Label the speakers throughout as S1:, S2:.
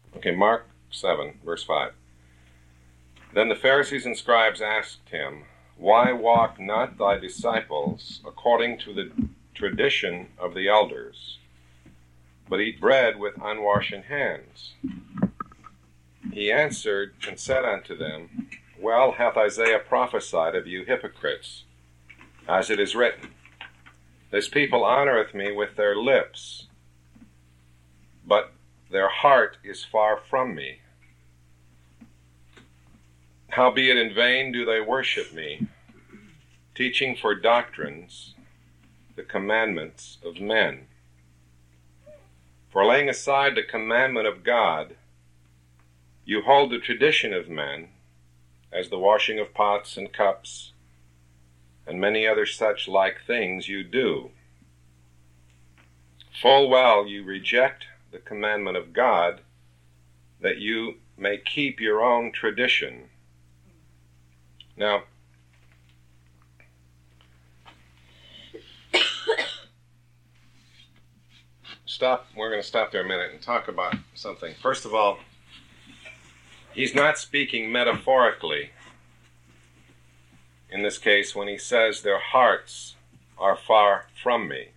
S1: Okay, Mark 7, verse 5. Then the Pharisees and scribes asked him, "Why walk not thy disciples according to the tradition of the elders, but eat bread with unwashen hands?" He answered and said unto them, Well hath Isaiah prophesied of you hypocrites, as it is written, This people honoreth me with their lips, but their heart is far from me. Howbeit in vain do they worship me, teaching for doctrines the commandments of men. For laying aside the commandment of God, you hold the tradition of men, as the washing of pots and cups, and many other such like things you do. Full well you reject the commandment of God, that you may keep your own tradition. Now, we're going to stop there a minute and talk about something. First of all, he's not speaking metaphorically in this case when he says their hearts are far from me.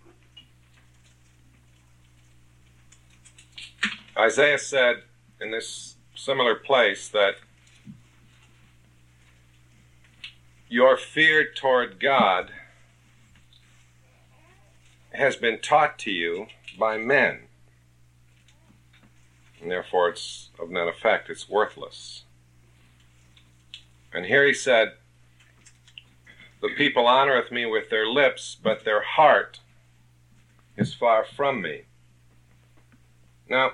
S1: Isaiah said in this similar place that your fear toward God has been taught to you by men, and therefore it's of none effect, it's worthless. And here he said, the people honoreth me with their lips, but their heart is far from me. Now,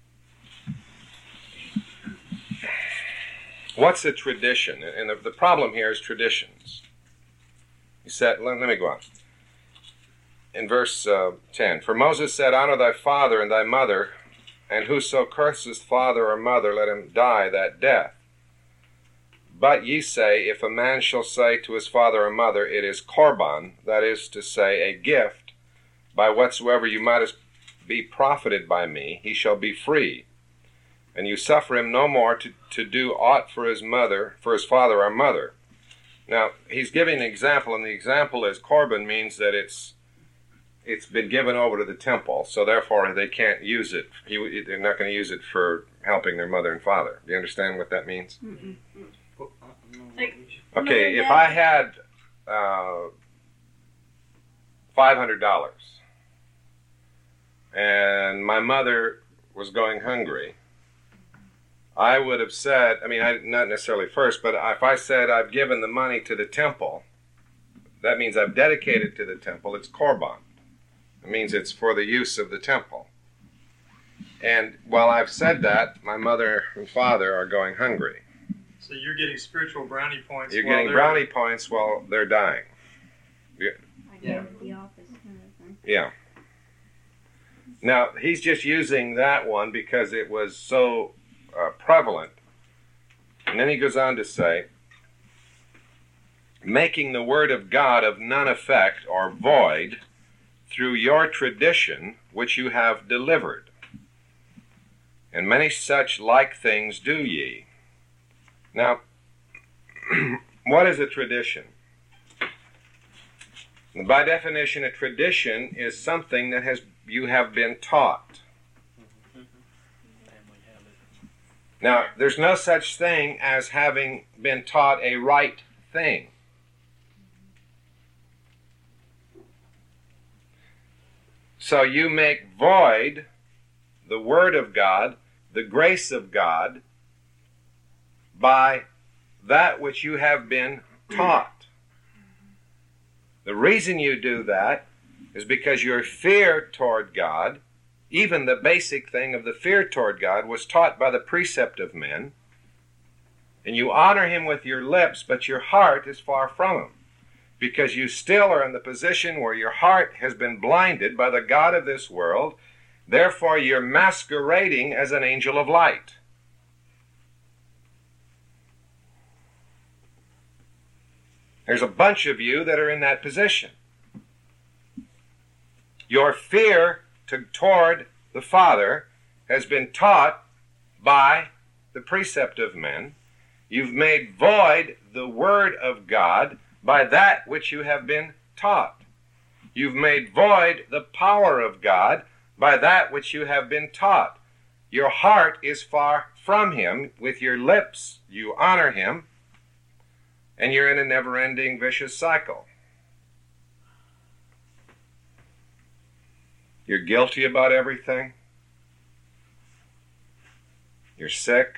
S1: what's a tradition? And the problem here is traditions. He said, let me go on. In verse 10, For Moses said, Honor thy father and thy mother, and whoso curseth father or mother, let him die that death. But ye say, If a man shall say to his father or mother, It is korban, that is to say, a gift, by whatsoever you might be profited by me, he shall be free. And you suffer him no more to do aught for his father or mother. Now, he's giving an example, and the example is korban means that it's been given over to the temple, so therefore they can't use it. They're not going to use it for helping their mother and father. Do you understand what that means?
S2: Mm-mm.
S1: Okay, if I had $500 and my mother was going hungry, I would have said, not necessarily first, but if I said I've given the money to the temple, that means I've dedicated to the temple, it's korban. It means it's for the use of the temple. And while I've said that, my mother and father are going hungry.
S3: So you're getting spiritual brownie points.
S1: You're getting brownie points while they're dying.
S2: Yeah. The office kind of thing.
S1: Yeah. Now, he's just using that one because it was so prevalent. And then he goes on to say, making the word of God of none effect or void through your tradition which you have delivered. And many such like things do ye. Now, what is a tradition? By definition, a tradition is something that you have been taught. Now, there's no such thing as having been taught a right thing. So you make void the Word of God, the grace of God, by that which you have been taught. The reason you do that is because your fear toward God, even the basic thing of the fear toward God, was taught by the precept of men, and you honor him with your lips, but your heart is far from him, because you still are in the position where your heart has been blinded by the god of this world. Therefore, you're masquerading as an angel of light. There's a bunch of you that are in that position. Your fear toward the Father has been taught by the precept of men. You've made void the word of God by that which you have been taught. You've made void the power of God by that which you have been taught. Your heart is far from him. With your lips you honor him, and you're in a never-ending vicious cycle. You're guilty about everything. You're sick.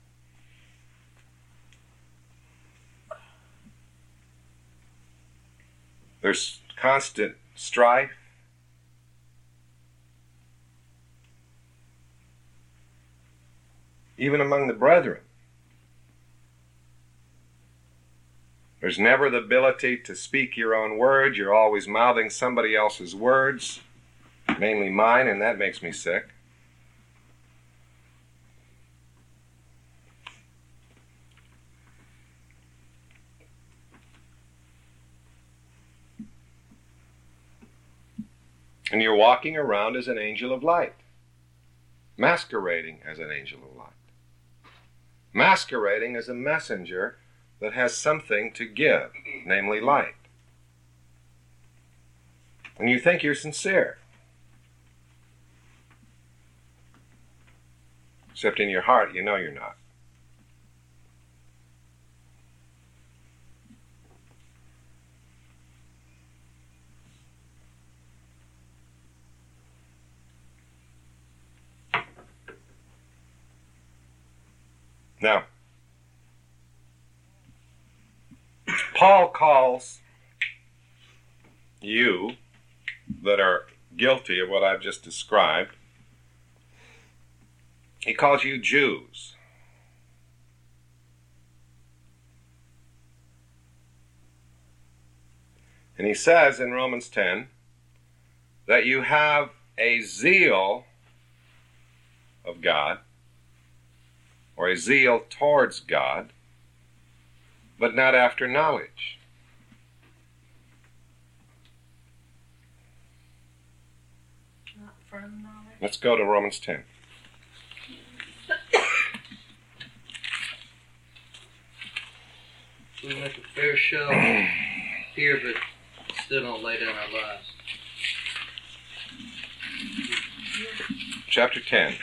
S1: There's constant strife. Even among the brethren. There's never the ability to speak your own words. You're always mouthing somebody else's words, mainly mine, and that makes me sick. And you're walking around as an angel of light, masquerading as an angel of light, masquerading as a messenger that has something to give, namely light. And you think you're sincere, except in your heart you know you're not. Now, Paul calls you that are guilty of what I've just described, he calls you Jews. And he says in Romans 10 that you have a zeal of God, or a zeal towards God, but not after knowledge.
S2: Not from knowledge.
S1: Let's go to Romans 10.
S4: We make a fair show here, but still don't lay down our lives.
S1: Chapter 10.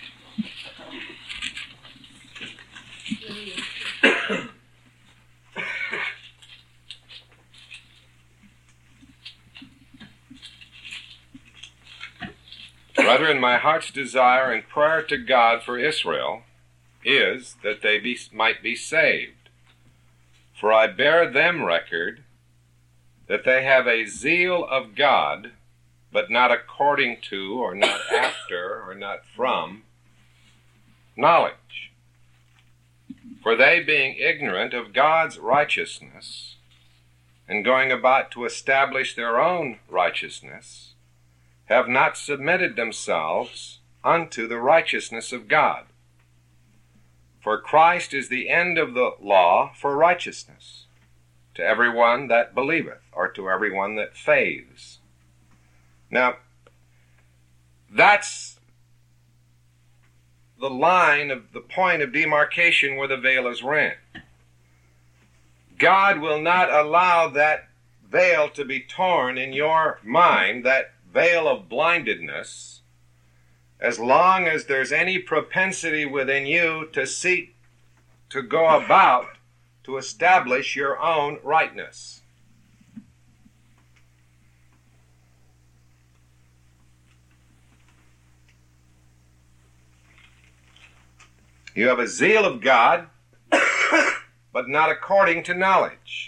S1: Brethren, my heart's desire and prayer to God for Israel is that they might be saved. For I bear them record that they have a zeal of God, but not according to, or not after, or not from knowledge. For they, being ignorant of God's righteousness, and going about to establish their own righteousness, have not submitted themselves unto the righteousness of God. For Christ is the end of the law for righteousness, to everyone that believeth, or to everyone that faiths. Now, that's the line of the point of demarcation where the veil is rent. God will not allow that veil to be torn in your mind, that veil of blindedness, as long as there's any propensity within you to seek to go about to establish your own rightness. You have a zeal of God, but not according to knowledge.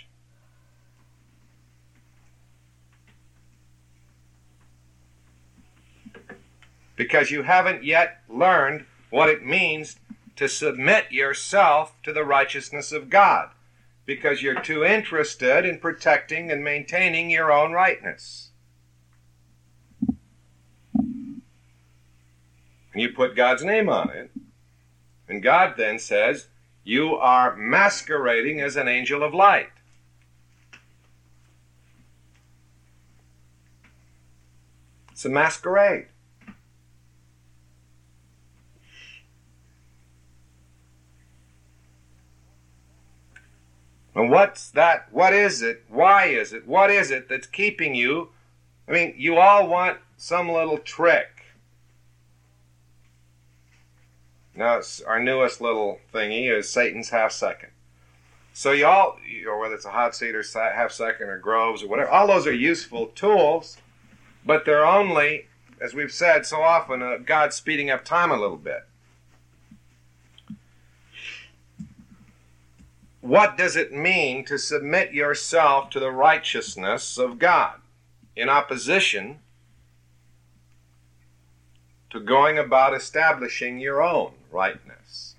S1: Because you haven't yet learned what it means to submit yourself to the righteousness of God, because you're too interested in protecting and maintaining your own rightness. And you put God's name on it, and God then says, you are masquerading as an angel of light. It's a masquerade. And what's that? What is it? Why is it? What is it that's keeping you? I mean, you all want some little trick. Now, our newest little thingy is Satan's half second. So you all, or whether it's a hot seat or half second or Groves or whatever, all those are useful tools, but they're only, as we've said so often, God speeding up time a little bit. What does it mean to submit yourself to the righteousness of God in opposition to going about establishing your own rightness?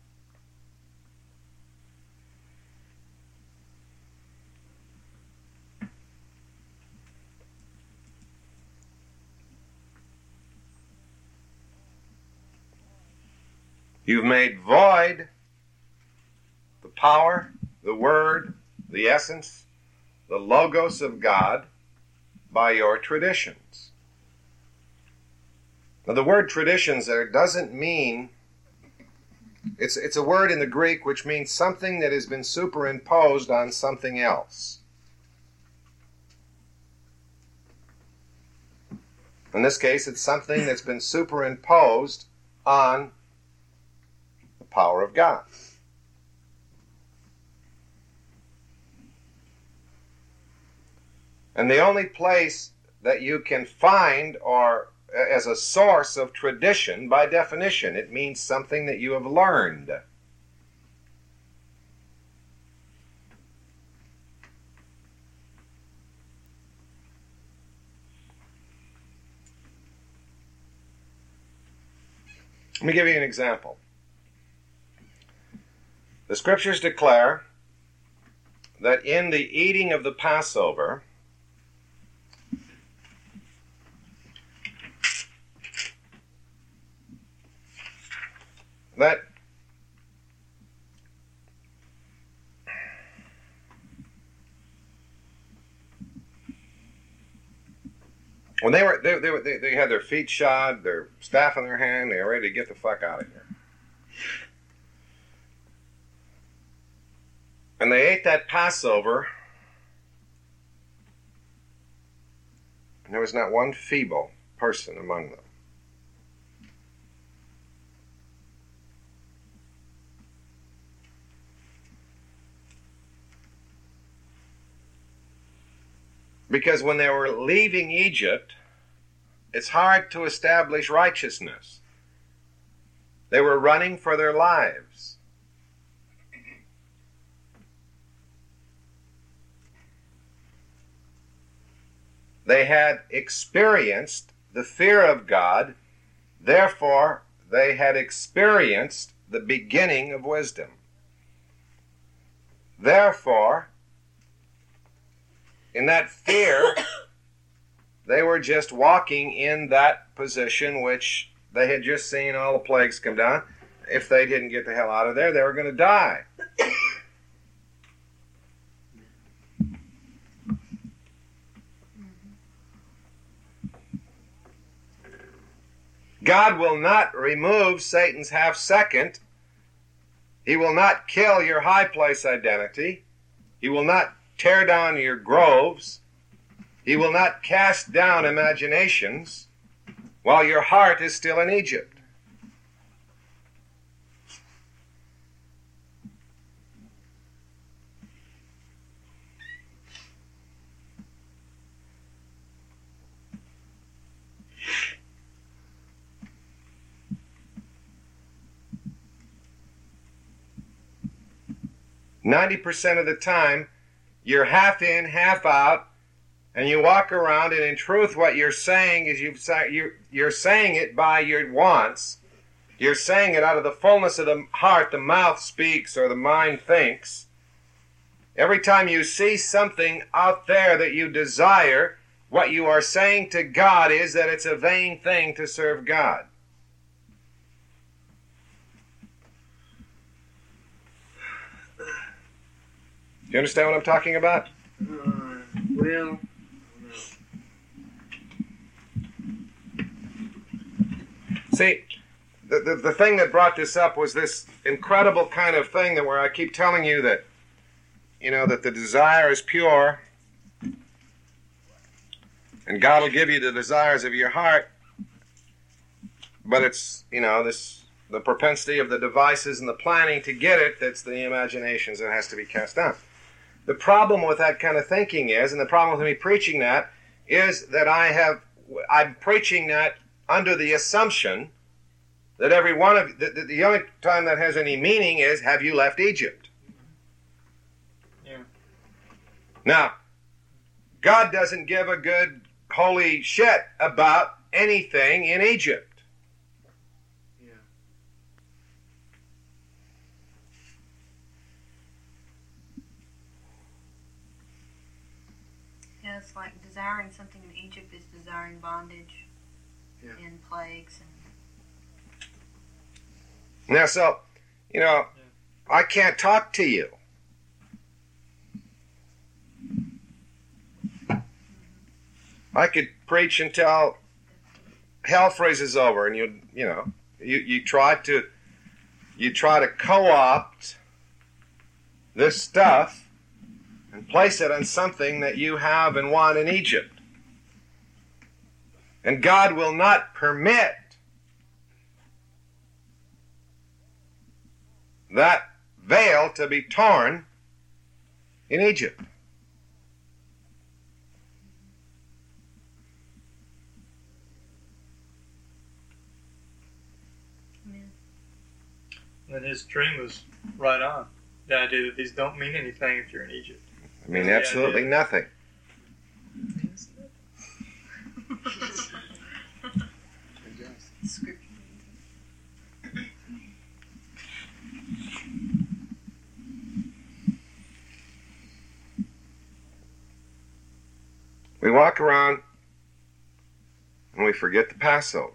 S1: You've made void the power, the word, the essence, the logos of God by your traditions. Now, the word traditions there doesn't mean, it's a word in the Greek which means something that has been superimposed on something else. In this case, it's something that's been superimposed on the power of God. And the only place that you can find, or as a source of tradition, by definition, it means something that you have learned. Let me give you an example. The scriptures declare that in the eating of the Passover, that when they had their feet shod, their staff in their hand, they were ready to get the fuck out of here. And they ate that Passover, and there was not one feeble person among them. Because when they were leaving Egypt, it's hard to establish righteousness. They were running for their lives. They had experienced the fear of God, therefore they had experienced the beginning of wisdom. Therefore, in that fear, they were just walking in that position which they had just seen all the plagues come down. If they didn't get the hell out of there, they were going to die. God will not remove Satan's half second. He will not kill your high place identity. He will not tear down your groves. He will not cast down imaginations while your heart is still in Egypt. 90% of the time, you're half in, half out, and you walk around, and in truth what you're saying is you're saying it by your wants. You're saying it out of the fullness of the heart. The mouth speaks or the mind thinks. Every time you see something out there that you desire, what you are saying to God is that it's a vain thing to serve God. Do you understand what I'm talking about?
S4: Well,
S1: see, the thing that brought this up was this incredible kind of thing that where I keep telling you that, that the desire is pure, and God will give you the desires of your heart, but it's, the propensity of the devices and the planning to get it, that's the imaginations that has to be cast down. The problem with that kind of thinking is, and the problem with me preaching that, is that I'm preaching that under the assumption that every one of the only time that has any meaning is, have you left Egypt?
S3: Yeah.
S1: Now, God doesn't give a good holy shit about anything in Egypt.
S4: Yeah.
S2: Yeah, it's like desiring something in Egypt is desiring bondage and plagues and.
S1: Now, so, I can't talk to you. I could preach until hell freezes over, and you try to co-opt this stuff and place it on something that you have and want in Egypt. And God will not permit that veil to be torn in Egypt.
S3: And his dream was right on. The idea that these don't mean anything if you're in Egypt.
S1: I mean, absolutely nothing. We walk around and we forget the Passover.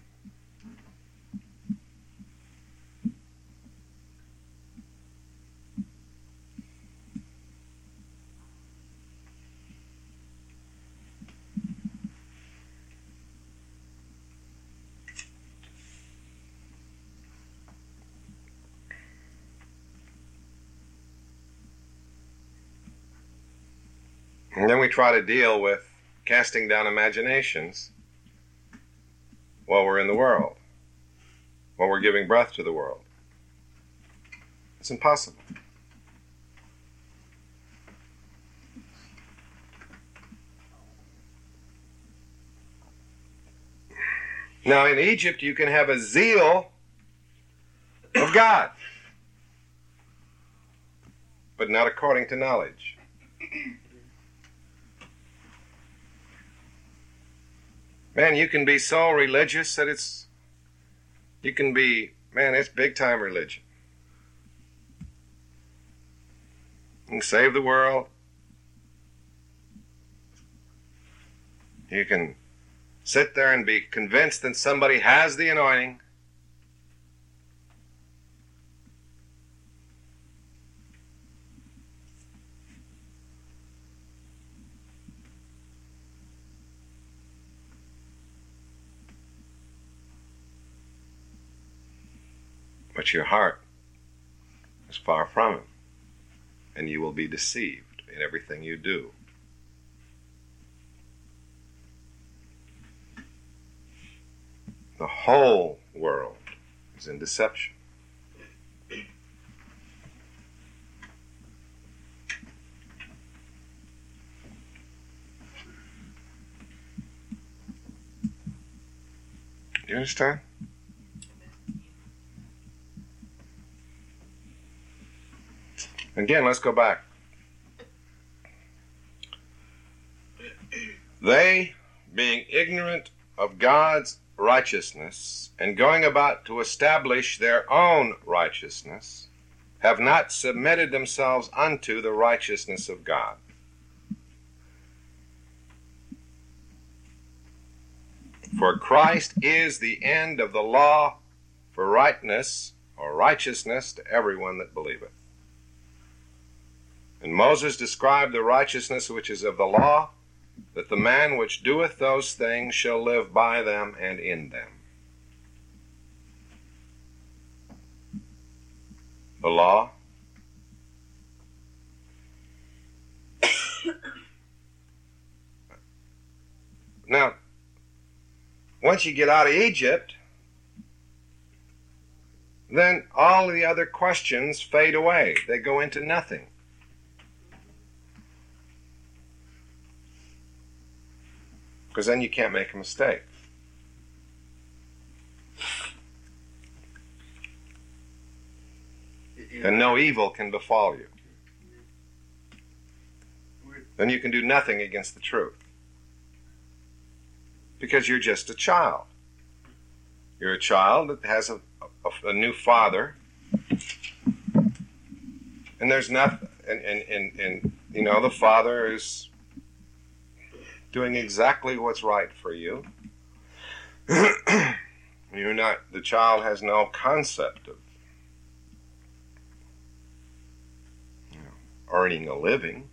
S1: And then we try to deal with casting down imaginations while we're in the world, while we're giving breath to the world. It's impossible. Now, in Egypt, you can have a zeal of God, but not according to knowledge. Man, you can be so religious that it's big time religion. You can save the world. You can sit there and be convinced that somebody has the anointing. But your heart is far from him, and you will be deceived in everything you do. The whole world is in deception. Do you understand? Again, let's go back. They, being ignorant of God's righteousness and going about to establish their own righteousness, have not submitted themselves unto the righteousness of God. For Christ is the end of the law for rightness or righteousness to everyone that believeth. And Moses described the righteousness which is of the law, that the man which doeth those things shall live by them and in them. The law once you get out of Egypt, then all the other questions fade away. They go into nothing. Because then you can't make a mistake. And no evil can befall you. Then you can do nothing against the truth. Because you're just a child. You're a child that has a new father. And there's nothing, and you know, the father is doing exactly what's right for you. You're not, the child has no concept of earning a living,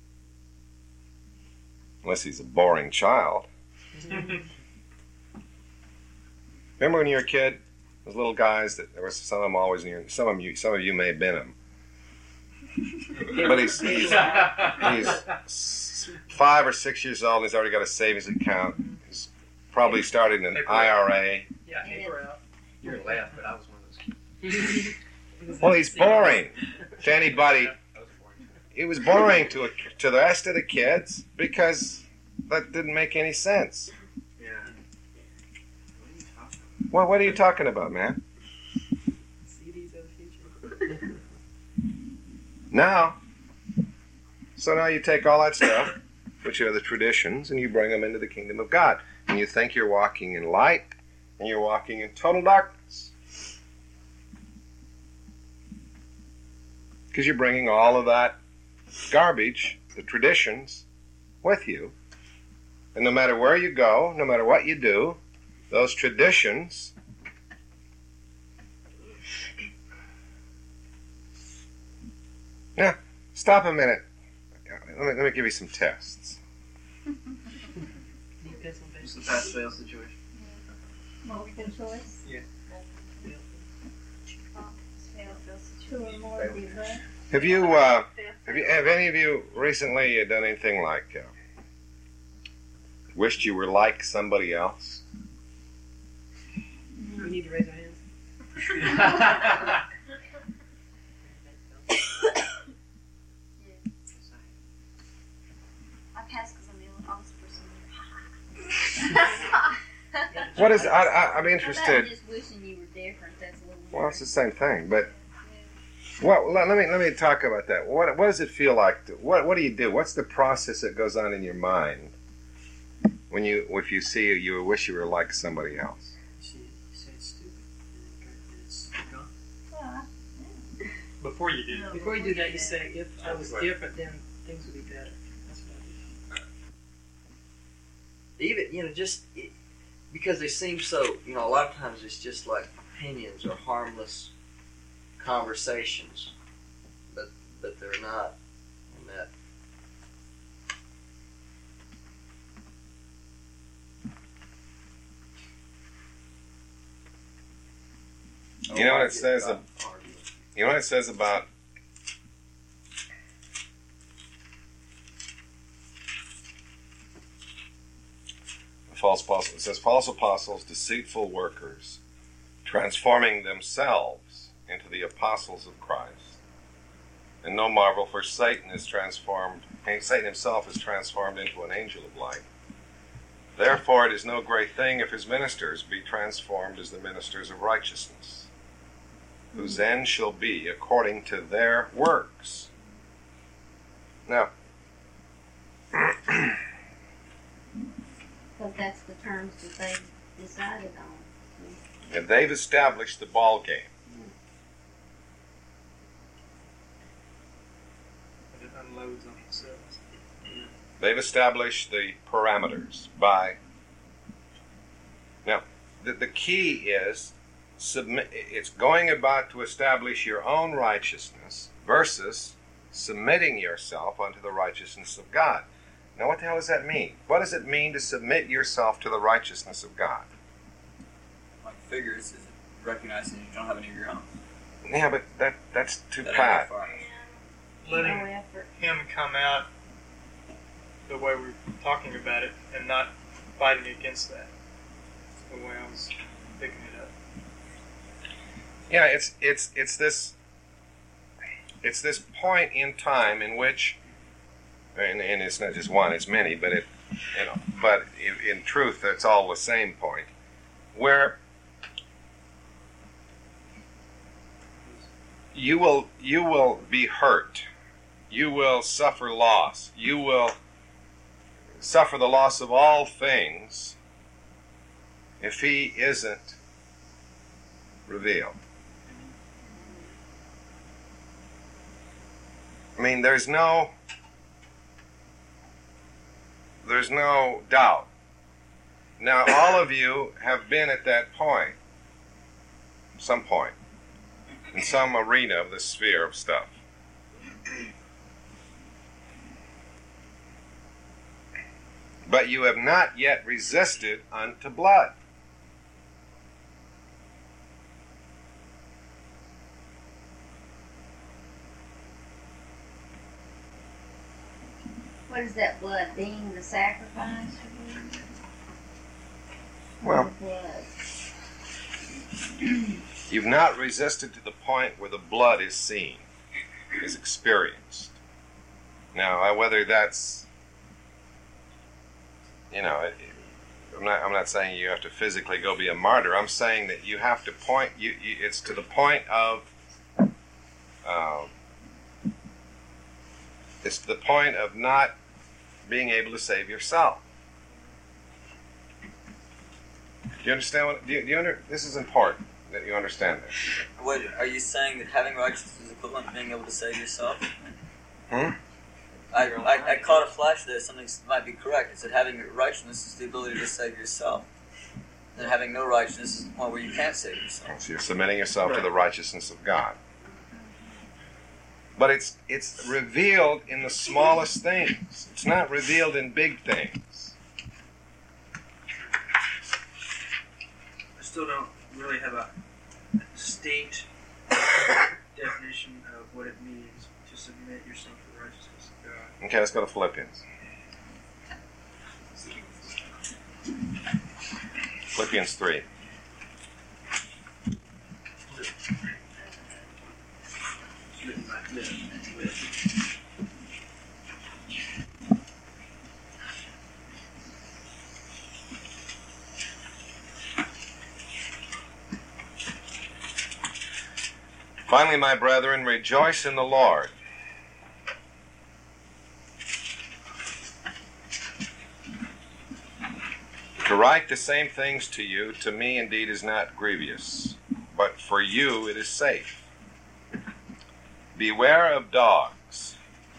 S1: unless he's a boring child. Remember when you were a kid, those little guys that there was some of them always near. Some of you may have been them. But he's 5 or 6 years old. And he's already got a savings account. He's probably started an IRA.
S5: Yeah, paper out. You're gonna laugh, but I was one of those kids.
S1: Well, he's boring to anybody. He was boring to the rest of the kids because that didn't make any sense.
S5: Yeah.
S1: Well, what are you talking about, man?
S5: CDs of the future.
S1: Now you take all that stuff, which are the traditions, and you bring them into the kingdom of God. And you think you're walking in light, and you're walking in total darkness. Because you're bringing all of that garbage, the traditions, with you. And no matter where you go, no matter what you do, those traditions Now, stop a minute. Let me give you some tests.
S5: It's a pass-fail situation.
S2: Multiple choice?
S5: Yeah.
S2: Two or more of the above.
S1: Have any of you recently done anything like wished you were like somebody else?
S5: We need to raise our hands.
S2: I passed because I'm the honest person.
S1: What is? I'm interested.
S2: Just wishing you were different. That's a little.
S1: Well, it's the same thing, but let me talk about that. What does it feel like? What do you do? What's the process that goes on in your mind when if you see you wish you were like somebody else?
S5: She said stupid. And it's gone.
S2: Well,
S3: Before you do.
S5: Before you do that, you say, if I was different, then things would be better. That's what I do.
S4: Even, because they seem so, a lot of times it's just like opinions or harmless conversations, but they're not in that.
S1: You know what it says? You know what it says about false apostles? It says false apostles, deceitful workers, transforming themselves into the apostles of Christ. And no marvel, for Satan himself is transformed into an angel of light. Therefore it is no great thing if his ministers be transformed as the ministers of righteousness, whose end shall be according to their works. Now,
S2: because that's the terms that they decided on.
S1: and they've established the ball game.
S3: It unloads on themselves.
S1: They've established the parameters by. Now, the key is it's going about to establish your own righteousness versus submitting yourself unto the righteousness of God. Now, what the hell does that mean? What does it mean to submit yourself to the righteousness of God?
S6: Like figures, is it recognizing you don't have any of your own?
S1: Yeah, but that's too
S6: That
S1: pat.
S6: ain't far.
S3: Letting
S2: No effort.
S3: him come out the way we're talking about it and not fighting against that. the way I was picking it up.
S1: Yeah, it's this point in time in which, and it's not just one, it's many, but in truth, it's all the same point, where you will be hurt, you will suffer loss, you will suffer the loss of all things if he isn't revealed. I mean, there's no doubt. Now, all of you have been at that point, some point, in some arena of the sphere of stuff. But you have not yet resisted unto blood.
S2: What is that blood? Being the sacrifice?
S1: Well,
S2: Blood.
S1: you've not resisted to the point where the blood is seen, is experienced. Now, whether that's, I'm not saying you have to physically go be a martyr. I'm saying that you have to point. It's to the point of. It's to the point of not being able to save yourself. Do you understand what? This is important that you understand this.
S6: What are you saying, that having righteousness is equivalent to being able to save yourself? I caught a flash there. Something might be correct. It said having righteousness is the ability to save yourself. And having no righteousness is the point where you can't save yourself.
S1: So you're submitting yourself to the righteousness of God. But it's revealed in the smallest things. It's not revealed in big things.
S5: I still don't really have a distinct definition of what it means to submit yourself to the righteousness of God.
S1: Okay, let's go to Philippians. Philippians 3. Finally, my brethren, rejoice in the Lord. To write the same things to you, to me indeed is not grievous, but for you it is safe. Beware of dogs.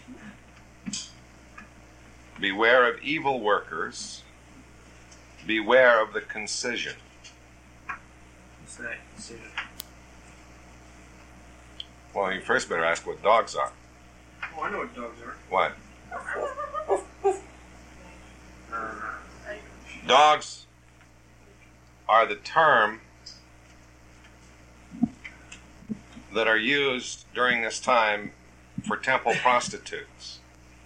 S1: Beware of evil workers. Beware of the concision.
S5: What's that? Consider.
S1: Well, you first better ask what dogs are.
S5: Oh, I know what dogs are.
S1: What? Dogs are the term that are used during this time for temple prostitutes.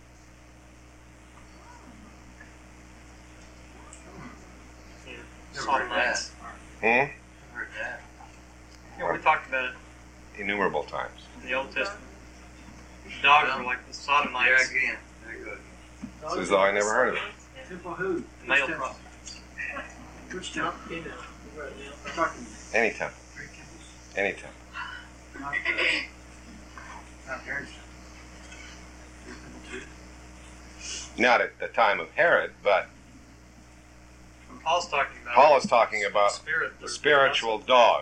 S3: Sodomites.
S1: Hmm?
S3: Yeah, we talked about it
S1: Innumerable times.
S3: in the Old Testament. Dogs were like the sodomites.
S4: There again. Very good.
S1: It's as though I never heard of it.
S5: Temple who?
S3: Male
S5: Which temple?
S3: prostitutes.
S5: Which temple? I'm talking
S1: Any temple.
S5: three temples.
S1: Any temple.
S5: Not Herod's temple. Temple two.
S1: Not at the time of Herod, but
S3: When Paul's talking about
S1: Paul is talking about
S3: spirit,
S1: the spiritual dogs.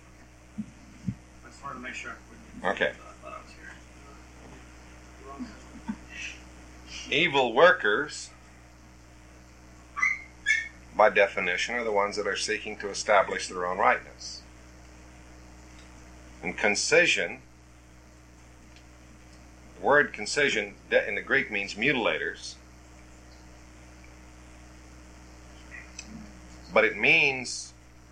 S5: I just wanted to make sure.
S1: Okay.
S5: I thought I was here.
S1: Evil workers, by definition, are the ones that are seeking to establish their own rightness. And concision, the word concision in the Greek means mutilators, but it means,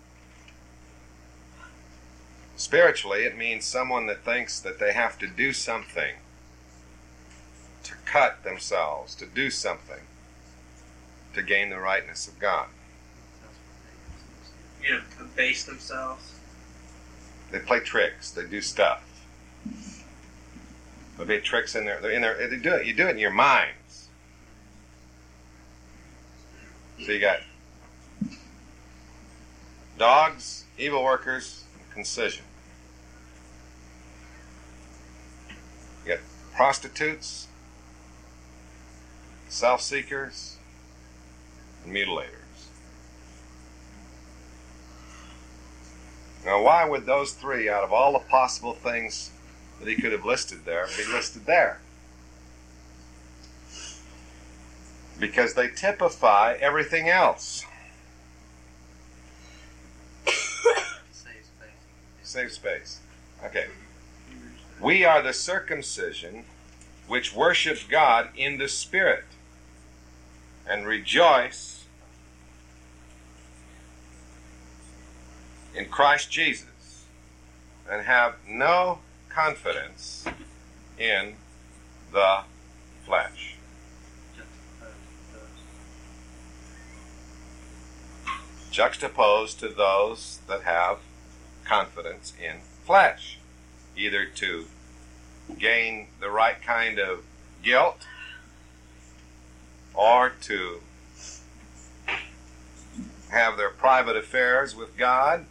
S1: spiritually, it means someone that thinks that they have to do something to cut themselves, to do something to gain the rightness of God.
S5: abase themselves.
S1: They play tricks. They do stuff. There'll be tricks in there. They do it. You do it in your minds. So you got dogs, evil workers, and concision. You got prostitutes, self-seekers, and mutilators. Now, why would those three, out of all the possible things that he could have listed there, be listed there? Because they typify everything else. Save space. Okay. We are the circumcision which worship God in the Spirit and rejoice in Christ Jesus and have no confidence in the flesh. Juxtaposed to those that have confidence in flesh, either to gain the right kind of guilt or to have their private affairs with God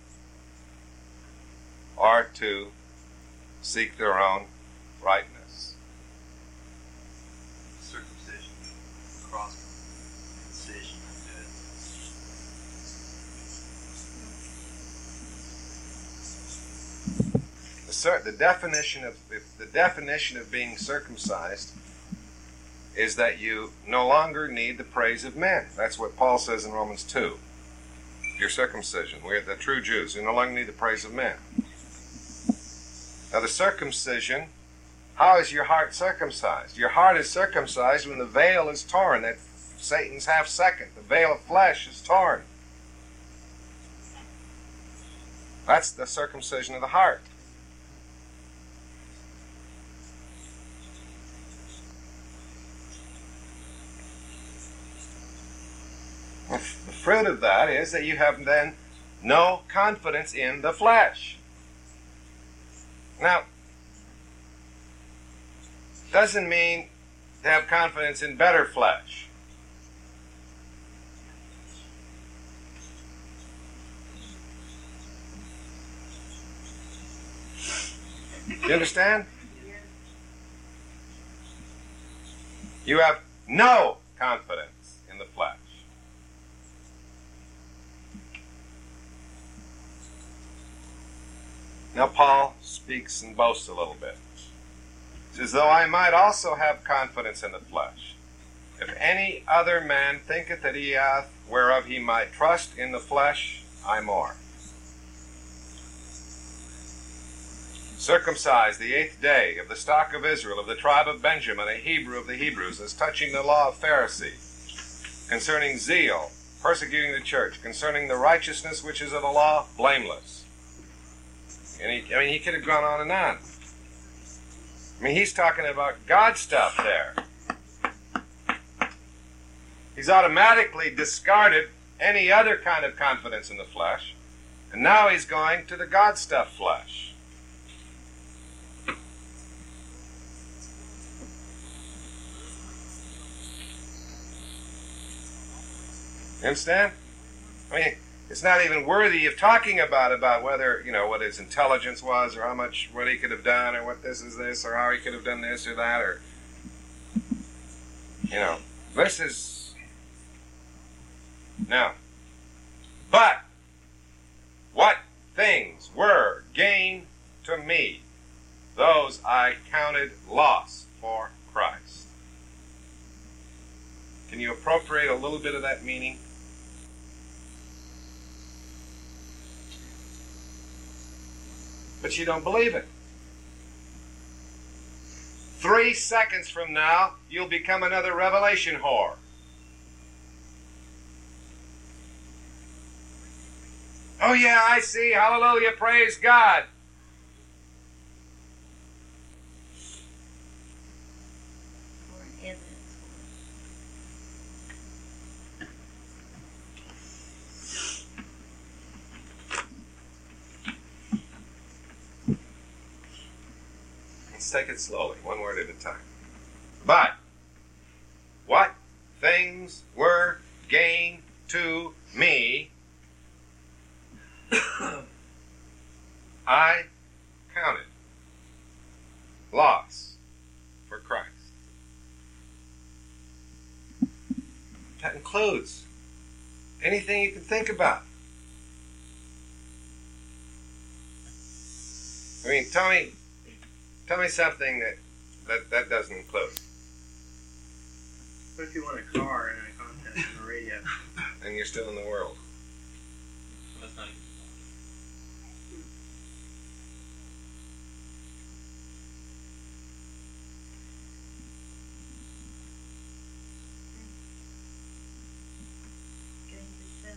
S1: or to seek their own rightness.
S4: Circumcision, cross incision.
S1: The definition of being circumcised is that you no longer need the praise of men. That's what Paul says in Romans 2. Your circumcision, we're the true Jews. You no longer need the praise of men. Now the circumcision, how is your heart circumcised? Your heart is circumcised when the veil is torn. That Satan's half second. The veil of flesh is torn. That's the circumcision of the heart. The fruit of that is that you have then no confidence in the flesh. Now, doesn't mean to have confidence in better flesh. You understand? You have no confidence in the flesh. Now Paul speaks and boasts a little bit. He says, though I might also have confidence in the flesh. If any other man thinketh that he hath whereof he might trust in the flesh, I more. Circumcised the 8th day, of the stock of Israel, of the tribe of Benjamin, a Hebrew of the Hebrews, as touching the law of Pharisee, concerning zeal, persecuting the church, concerning the righteousness which is of the law, blameless. And he could have gone on and on. He's talking about God stuff there. He's automatically discarded any other kind of confidence in the flesh, and now he's going to the God stuff flesh. You understand? It's not even worthy of talking about whether, what his intelligence was, or how much, what he could have done, or what this is this, or how he could have done this or that, or, this is, now, but what things were gain to me, those I counted loss for Christ. Can you appropriate a little bit of that meaning? But you don't believe it. 3 seconds from now, you'll become another Revelation whore. Oh yeah, I see. Hallelujah. Praise God.
S2: Or evidence.
S1: Let's take it slowly, one word at a time. But what things were gain to me, I counted loss for Christ. That includes anything you can think about. I mean, tell me something that doesn't include.
S5: What if you want a car and a contest and a radio?
S1: And you're still in the world.
S7: That's not
S2: Getting yourself.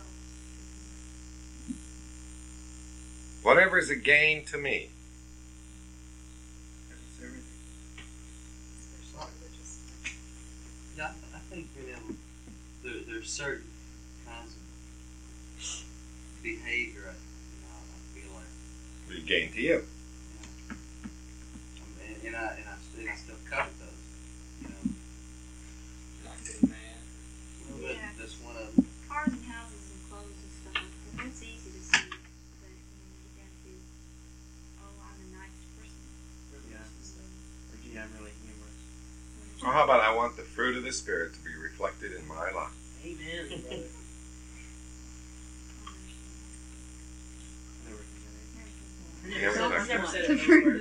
S1: Whatever is a gain to me.
S5: That's everything.
S4: Yeah, I think there's certain kinds of behavior. I feel like,
S1: Is a gain to you.
S4: and I still covet those. You know,
S7: not good, man.
S4: but
S2: Yeah.
S4: that's one of them.
S8: Cars and houses and clothes and stuff like that. It's easy to see, but you got to, I'm a nice person.
S5: Yeah. Or gee, I'm really humorous.
S1: Or how about I want the fruit of the Spirit to be reflected in my life?
S4: Amen, brother.
S5: Never
S1: Never
S5: said
S1: said
S5: it. Never said it.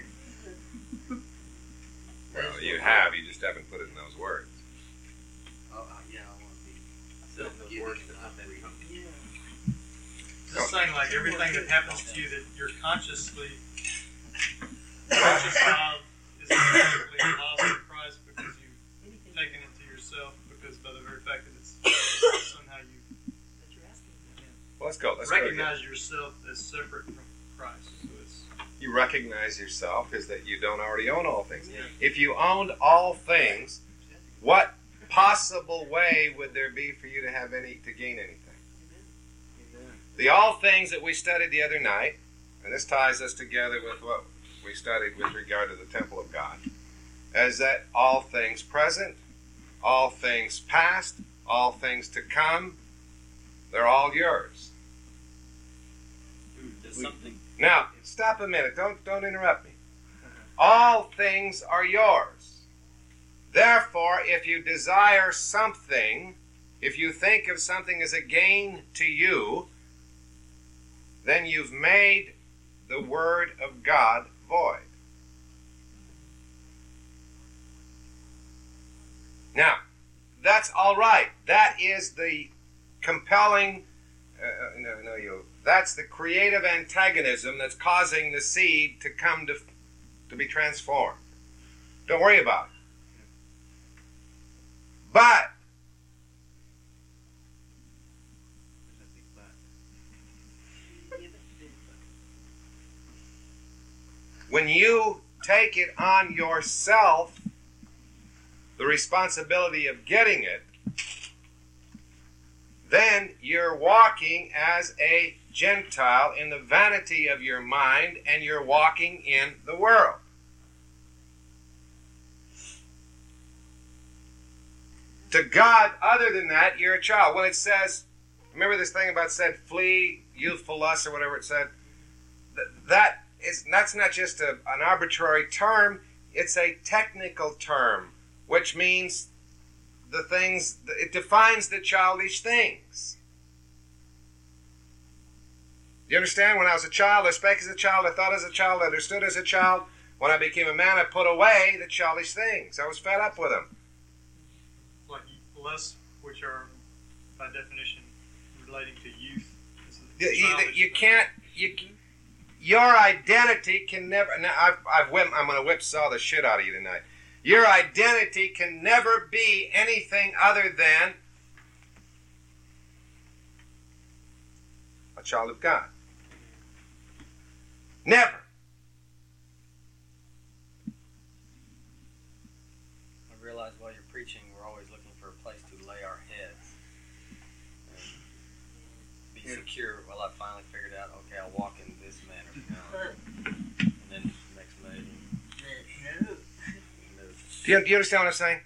S1: Well, you have, you just haven't put it in those words.
S4: Yeah, I want to be
S7: Said those
S4: self-giving
S7: words
S4: and
S7: that
S4: not
S7: I'm
S4: greedy.
S3: Just saying, like everything that happens to you that you're conscious of is basically a loss of Christ because you've taken it to yourself because by the very fact that it's somehow you
S1: Well, let's go.
S3: recognize yourself as separate from Christ. So it's
S1: You recognize yourself is that you don't already own all things.
S3: Yeah.
S1: If you owned all things, what possible way would there be for you to gain anything? The all things that we studied the other night, and this ties us together with what we studied with regard to the temple of God, is that all things present, all things past, all things to come, they're all yours.
S7: There's something.
S1: Now, stop a minute. Don't interrupt me. All things are yours. Therefore, if you desire something, if you think of something as a gain to you, then you've made the Word of God void. Now, that's all right. That is the compelling, that's the creative antagonism that's causing the seed to come to be transformed. Don't worry about it. But when you take it on yourself, the responsibility of getting it, then you're walking as a Gentile in the vanity of your mind, and you're walking in the world. To God, other than that, you're a child. When it says, remember this thing about said, flee youthful lust or whatever it said? That's not just an arbitrary term, it's a technical term, which means the things, it defines the childish things. Do you understand? When I was a child, I spake as a child, I thought as a child, I understood as a child. When I became a man, I put away the childish things. I was fed up with them.
S3: like lusts, which are by definition relating to youth.
S1: You can't. Your identity can never. Now I'm going to whipsaw the shit out of you tonight. Your identity can never be anything other than a child of God. Never.
S9: I realize while you're preaching, we're always looking for a place to lay our heads and be secure. Well, I finally figured out, okay, I'll walk in this manner. And then next measure.
S1: Do you understand what I'm saying?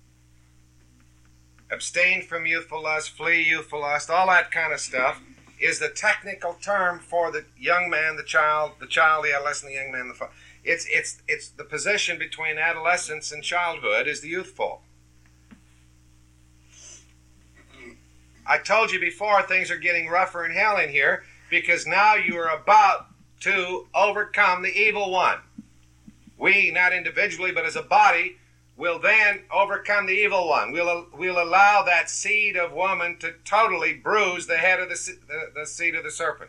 S1: Abstain from youthful lust, flee youthful lust, all that kind of stuff is the technical term for the young man, the child, the adolescent, the young man, it's the position between adolescence and childhood is the youthful. I told you before things are getting rougher in hell in here because now you are about to overcome the evil one. We, not individually but as a body, will then overcome the evil one. We'll allow that seed of woman to totally bruise the head of the seed of the serpent.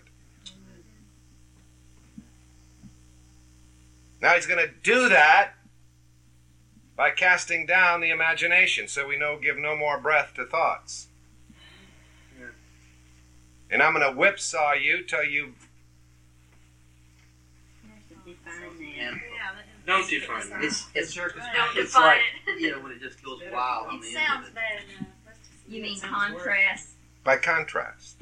S1: Now he's going to do that by casting down the imagination, so we give no more breath to thoughts.
S5: Yeah.
S1: And I'm going to whipsaw you till you...
S5: Don't define that.
S4: It's
S2: Don't
S4: it's
S2: define
S4: like,
S2: it.
S4: when it just goes wild on
S8: It
S4: the
S8: sounds
S4: end of it.
S8: bad enough. Let's just see
S2: You
S8: what
S2: mean
S8: sounds
S2: contrast?
S1: By contrast.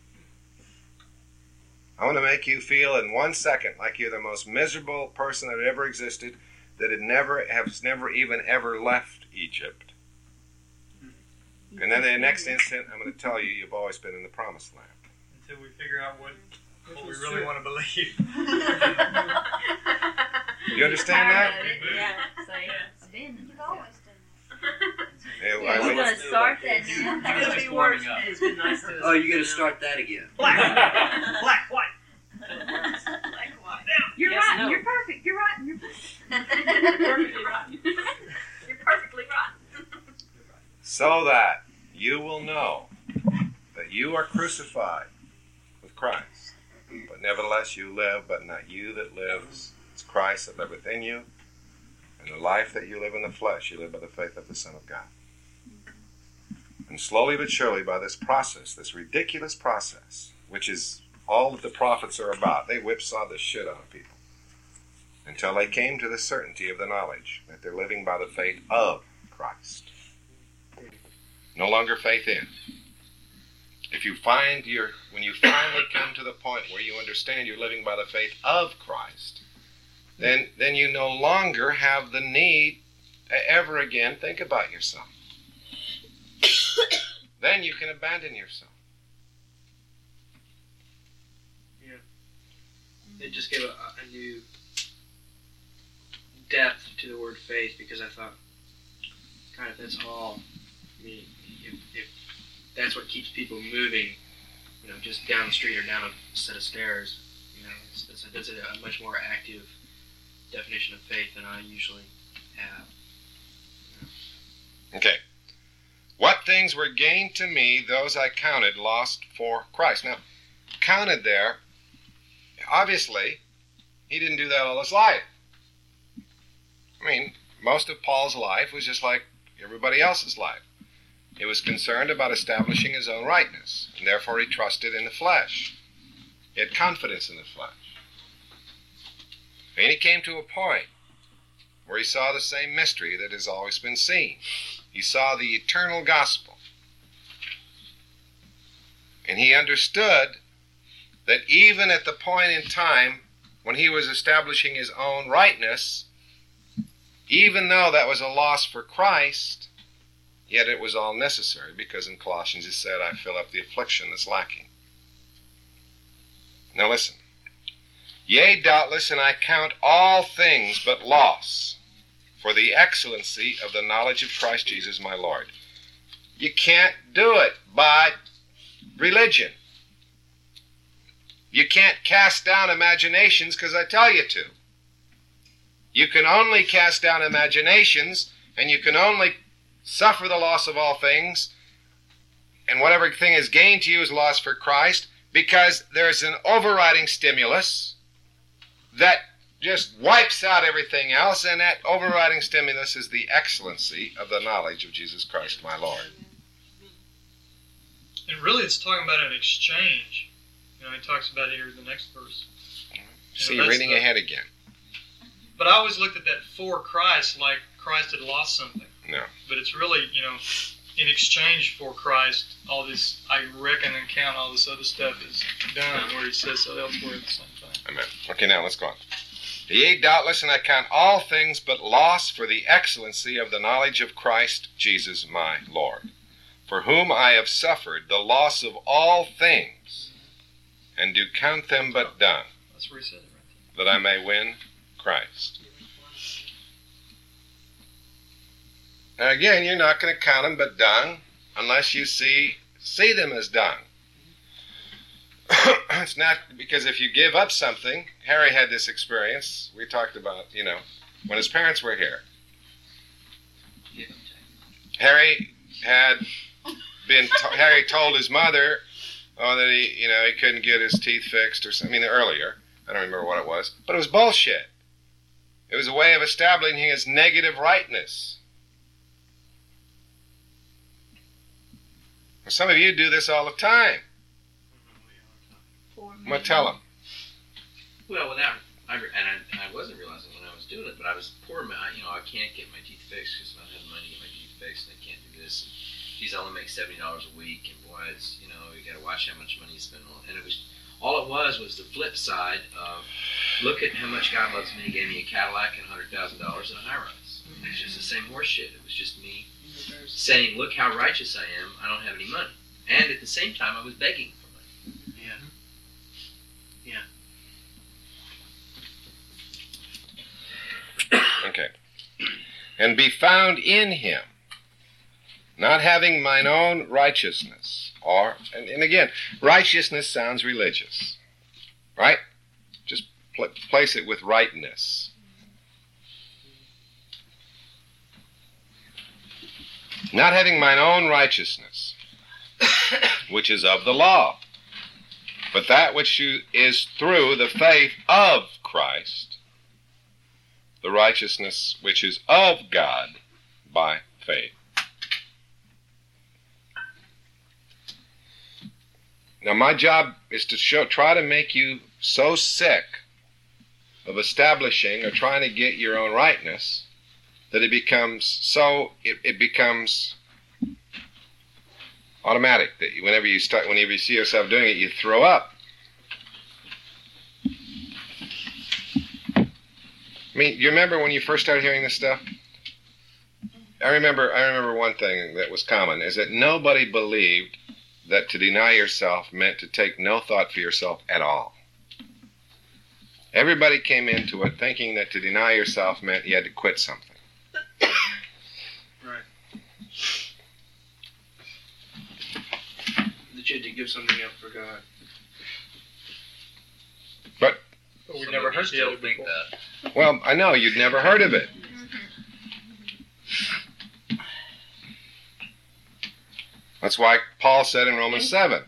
S1: I want to make you feel in 1 second like you're the most miserable person that ever existed, that has never even ever left Egypt. And then in the next instant, I'm going to tell you you've always been in the promised land.
S3: Until we figure out what we really want to believe.
S1: You understand that?
S2: Yeah. So it's been.
S8: You've always done that.
S1: Yeah,
S2: We're going to start that now.
S7: It's
S5: gonna
S7: just
S5: be
S7: warming
S5: worse.
S7: up.
S5: It's been nice to
S4: Oh, you're going to start that again.
S5: Black, white.
S2: You're
S5: Yes,
S2: right.
S5: no.
S2: You're perfect. You're right. You're perfect.
S5: Perfectly right.
S2: You're perfectly right.
S1: So that you will know that you are crucified with Christ. But nevertheless you live, but not you that lives. It's Christ that liveth in you. And the life that you live in the flesh, you live by the faith of the Son of God. And slowly but surely by this process, this ridiculous process, which is all that the prophets are about, they whipsaw the shit out of people. Until they came to the certainty of the knowledge that they're living by the faith of Christ. No longer faith in. When you finally come to the point where you understand you're living by the faith of Christ, then you no longer have the need to ever again think about yourself. Then you can abandon yourself.
S5: It just gave a new depth to the word faith because I thought, God, if that's all, I mean, if that's what keeps people moving, just down the street or down a set of stairs, that's a much more active definition of faith than I usually have.
S1: Okay. What things were gained to me, those I counted lost for Christ. Now, counted there, obviously, he didn't do that all his life. I mean, most of Paul's life was just like everybody else's life. He was concerned about establishing his own rightness, and therefore he trusted in the flesh. He had confidence in the flesh. And he came to a point where he saw the same mystery that has always been seen. He saw the eternal gospel. And he understood that even at the point in time when he was establishing his own rightness, even though that was a loss for Christ, yet it was all necessary, because in Colossians it said, I fill up the affliction that's lacking. Now listen. Yea, doubtless, and I count all things but loss for the excellency of the knowledge of Christ Jesus my Lord. You can't do it by religion. You can't cast down imaginations because I tell you to. You can only cast down imaginations, and you can only suffer the loss of all things, and whatever thing is gained to you is loss for Christ, because there's an overriding stimulus that just wipes out everything else, and that overriding stimulus is the excellency of the knowledge of Jesus Christ my Lord.
S3: And really, it's talking about an exchange. He talks about it here in the next verse.
S1: See, you're reading ahead again.
S3: But I always looked at that for Christ like Christ had lost something.
S1: No.
S3: But it's really, in exchange for Christ, all this, I reckon and count, all this other stuff is done, where he says so elsewhere the same thing.
S1: Amen. Okay, now let's go on. Yea, doubtless, and I count all things but loss for the excellency of the knowledge of Christ Jesus my Lord, for whom I have suffered the loss of all things, and do count them but dung,
S3: That's where he said it right
S1: that I may win Christ. Now again, you're not going to count them but dung unless you see them as dung. It's not because if you give up something, Harry had this experience. We talked about, when his parents were here. Harry Harry told his mother, that he couldn't get his teeth fixed or something. Earlier. I don't remember what it was. But it was bullshit. It was a way of establishing his negative rightness. Some of you do this all the time. I'm going to tell them.
S5: Well, I wasn't realizing when I was doing it, but I was poor. I can't get my teeth fixed because I don't have the money to get my teeth fixed, and I can't do this. And he's only makes $70 a week, and boy, it's you got to watch how much money you spend on it. And it was the flip side of look at how much God loves me. He gave me a Cadillac and $100,000 and a high rise. It's just the same horse shit. It was just me saying, look how righteous I am. I don't have any money, and at the same time, I was begging for money.
S1: Okay. And be found in him, not having mine own righteousness. And again, righteousness sounds religious. Right? Just place it with rightness. Not having mine own righteousness, which is of the law, but that which is through the faith of Christ, the righteousness which is of God by faith. Now my job is to try to make you so sick of establishing or trying to get your own rightness that it becomes automatic, that whenever you see yourself doing it, you throw up. You remember when you first started hearing this stuff? I remember one thing that was common, is that nobody believed that to deny yourself meant to take no thought for yourself at all. Everybody came into it thinking that to deny yourself meant you had to quit something.
S3: Right.
S5: That you had to give something up for God.
S1: But
S3: we never heard the other people.
S1: Well, I know, you'd never heard of it. That's why Paul said in Romans 7.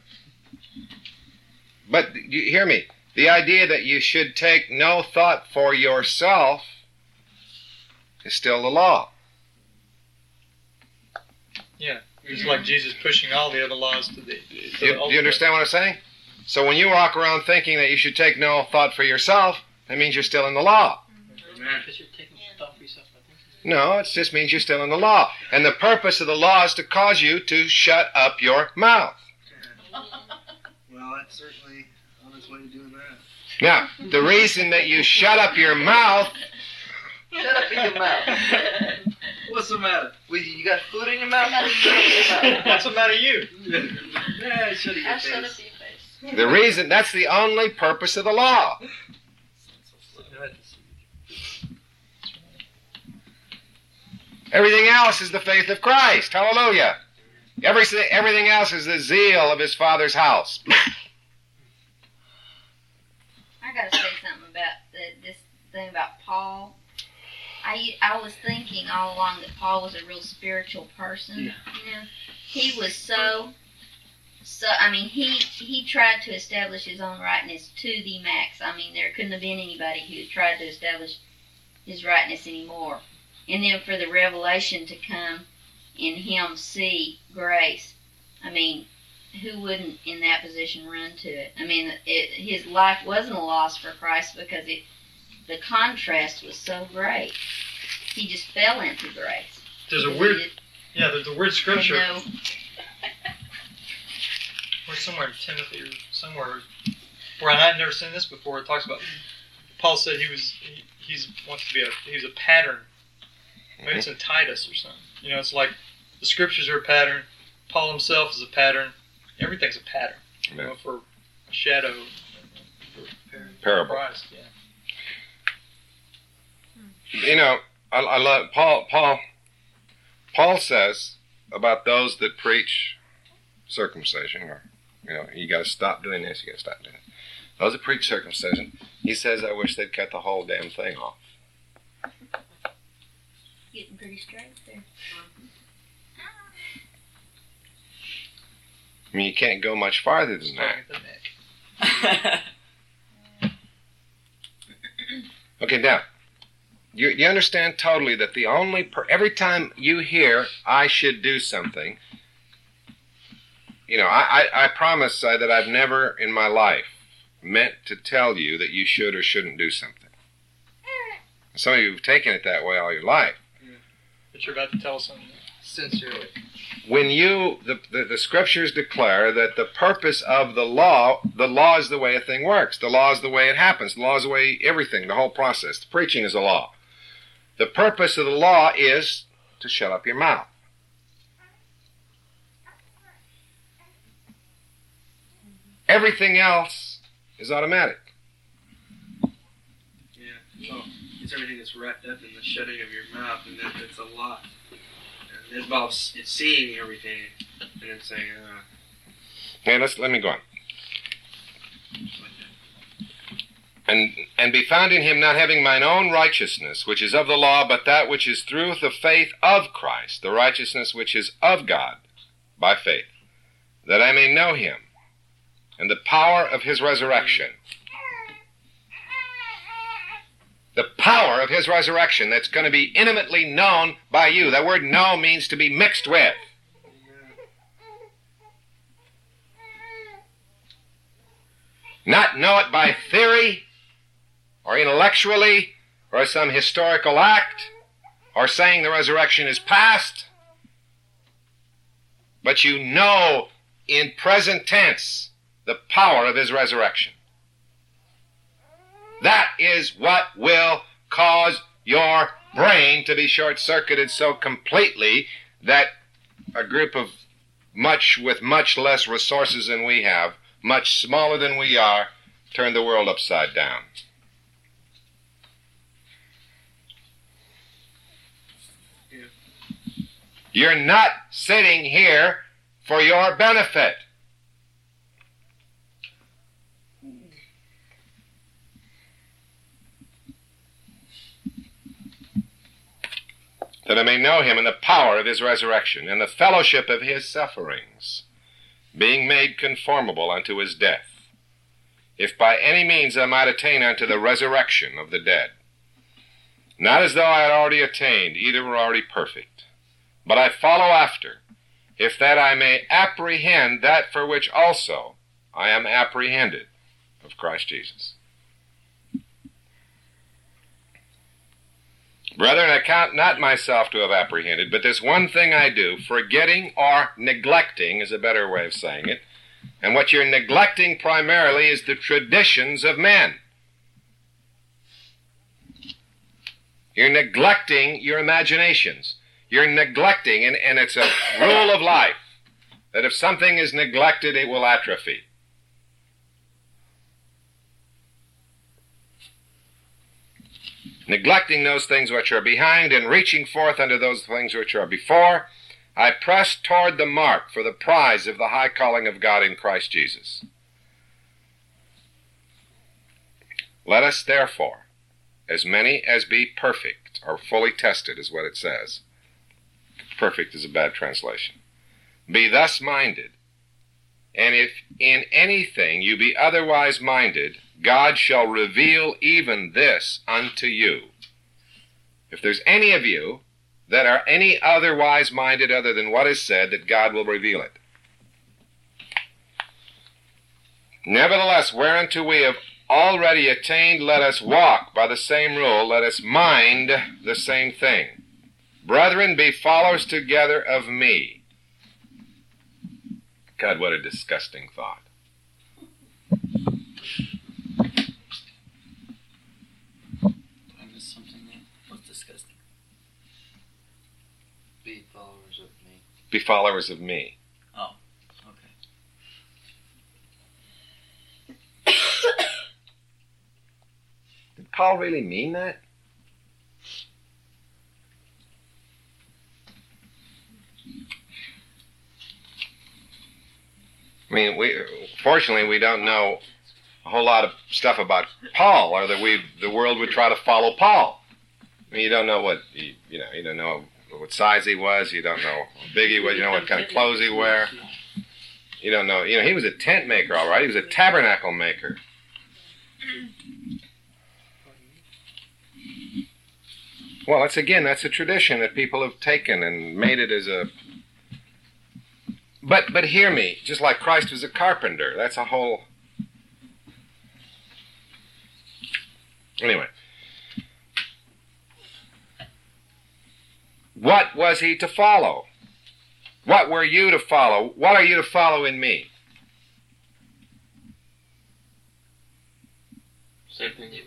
S1: But you hear me. The idea that you should take no thought for yourself is still the law.
S3: Yeah, it's like Jesus pushing all the other laws to the
S1: Do you understand what I'm saying? So when you walk around thinking that you should take no thought for yourself, that means you're still in the law.
S5: Because you're taking thought for yourself.
S1: No, it just means you're still in the law. And the purpose of the law is to cause you to shut up your mouth.
S10: Well, that's certainly on its way to doing that.
S1: Now, the reason that you shut up your mouth...
S4: Shut up in your mouth.
S10: What's the matter?
S4: You got food in your mouth?
S3: What's the matter with you?
S10: Yeah, shut your
S8: I'll shut up
S10: face.
S8: your face.
S1: The reason, that's the only purpose of the law. Everything else is the faith of Christ. Hallelujah. Everything else is the zeal of his Father's house.
S2: I gotta say something about this thing about Paul. I was thinking all along that Paul was a real spiritual person.
S5: Yeah.
S2: He was he tried to establish his own rightness to the max. There couldn't have been anybody who tried to establish his rightness anymore. And then for the revelation to come in him see grace. Who wouldn't in that position run to it? His life wasn't a loss for Christ because the contrast was so great. He just fell into grace.
S3: There's a weird scripture. Or somewhere in Timothy or somewhere where I'd never seen this before. It talks about Paul said he he's a pattern. Maybe it's in Titus or something. You know, it's like the scriptures are a pattern. Paul himself is a pattern. Everything's a pattern. You know, for a shadow.
S1: Parable.
S3: Christ, yeah.
S1: You know, I love Paul says about those that preach circumcision, or, you know, you got to stop doing this, you got to stop doing it. Those that preach circumcision, he says, I wish they'd cut the whole damn thing off.
S2: Getting pretty straight there.
S1: I mean, you can't go much farther than that.
S3: Starting at the neck.
S1: Okay, now, you understand totally that the only, every time you hear, I should do something, you know, I promise that I've never in my life meant to tell you that you should or shouldn't do something. Some of you have taken it that way all your life.
S3: But you're about to tell us something.
S4: Sincerely.
S1: When you, the scriptures declare that the purpose of the law is the way a thing works. The law is the way it happens. The law is the way everything, the whole process. The preaching is a law. The purpose of the law is to shut up your mouth. Everything else is automatic.
S5: Yeah. Oh, it's everything that's wrapped up in the shutting of your mouth, and that's a lot. And it involves it's seeing everything and then saying,
S1: Hey, let me go on. And be found in him, not having mine own righteousness, which is of the law, but that which is through the faith of Christ, the righteousness which is of God, by faith, that I may know him, and the power of his resurrection. The power of his resurrection that's going to be intimately known by you. That word know means to be mixed with. Not know it by theory, or intellectually, or some historical act, or saying the resurrection is past, but you know in present tense the power of his resurrection. That is what will cause your brain to be short-circuited so completely that a group of with much less resources than we have, much smaller than we are, turn the world upside down. You're not sitting here for your benefit. That I may know him in the power of his resurrection, and the fellowship of his sufferings, being made conformable unto his death, if by any means I might attain unto the resurrection of the dead. Not as though I had already attained, either were already perfect, but I follow after, if that I may apprehend that for which also I am apprehended of Christ Jesus. Brethren, I count not myself to have apprehended, but this one thing I do, forgetting or neglecting is a better way of saying it. And what you're neglecting primarily is the traditions of men. You're neglecting your imaginations. You're neglecting, and it's a rule of life, that if something is neglected, it will atrophy. Neglecting those things which are behind and reaching forth unto those things which are before, I press toward the mark for the prize of the high calling of God in Christ Jesus. Let us therefore, as many as be perfect, or fully tested is what it says. Perfect is a bad translation. Be thus minded, and if in anything you be otherwise minded, God shall reveal even this unto you. If there's any of you that are any otherwise minded other than what is said, that God will reveal it. Nevertheless, whereunto we have already attained, let us walk by the same rule, let us mind the same thing. Brethren, be followers together of me. God, what a disgusting thought.
S9: disgusting.
S6: Be followers of me.
S1: Be followers of me.
S6: Oh, okay.
S1: Did Paul really mean that? I mean, fortunately we don't know a whole lot of stuff about Paul, or that the world would try to follow Paul. I mean, you don't know what you don't know what size he was. You don't know how big he was. You don't know what kind of clothes he wore. You don't know. He was a tent maker, all right. He was a tabernacle maker. Well, that's a tradition that people have taken and made it as a. But hear me. Just like Christ was a carpenter, that's a whole. Anyway. What was he to follow? What were you to follow? What are you to follow in me?
S7: Same thing as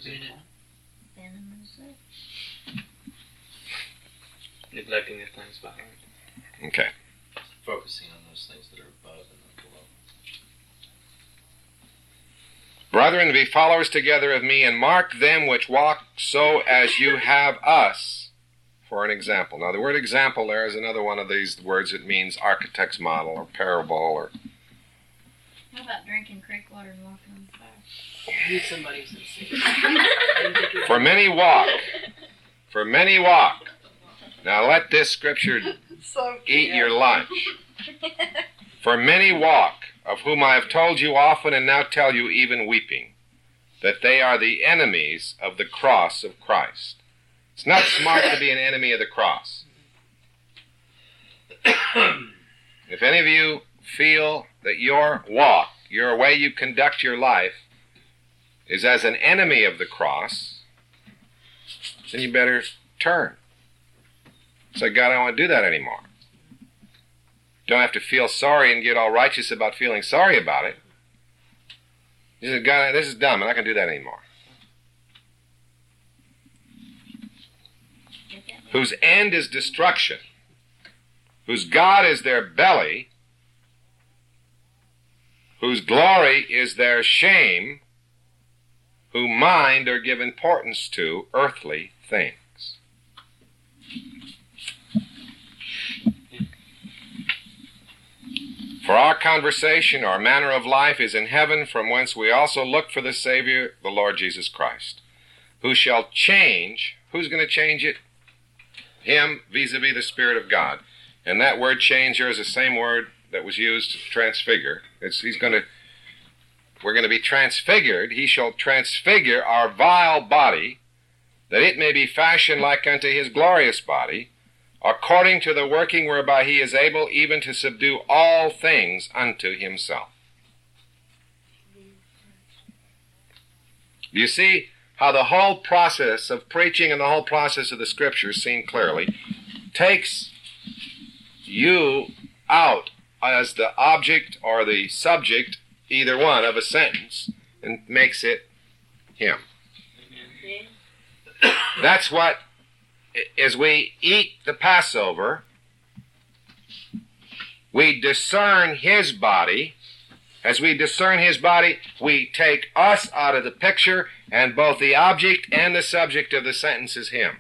S7: neglecting the things behind.
S1: Okay.
S9: Focusing on those things that are above and not below.
S1: Brethren, be followers together of me, and mark them which walk so as you have us for an example. Now, the word example there is another one of these words that means architect's model or parable or.
S2: How about drinking creek water and walking on the fire?
S5: Need somebody who's sincere.
S1: For many walk. For many walk. Now let this scripture eat your lunch. For many walk, of whom I have told you often and now tell you even weeping, that they are the enemies of the cross of Christ. It's not smart to be an enemy of the cross. If any of you feel that your walk, your way you conduct your life, is as an enemy of the cross, then you better turn. Say, God, I don't want to do that anymore. Don't have to feel sorry and get all righteous about feeling sorry about it. You say, God, this is dumb. I'm not going to do that anymore. Whose end is destruction, whose God is their belly, whose glory is their shame, who mind or give importance to earthly things. For our conversation, our manner of life is in heaven, from whence we also look for the Savior, the Lord Jesus Christ, who shall change. Who's going to change it? Him vis-a-vis the Spirit of God. And that word change here is the same word that was used to transfigure. We're going to be transfigured. He shall transfigure our vile body, that it may be fashioned like unto his glorious body, according to the working whereby he is able even to subdue all things unto himself. Do you see how the whole process of preaching and the whole process of the Scriptures, seen clearly, takes you out as the object or the subject, either one, of a sentence, and makes it him? That's what, as we eat the Passover, we discern his body. As we discern his body, we take us out of the picture, and both the object and the subject of the sentence is him.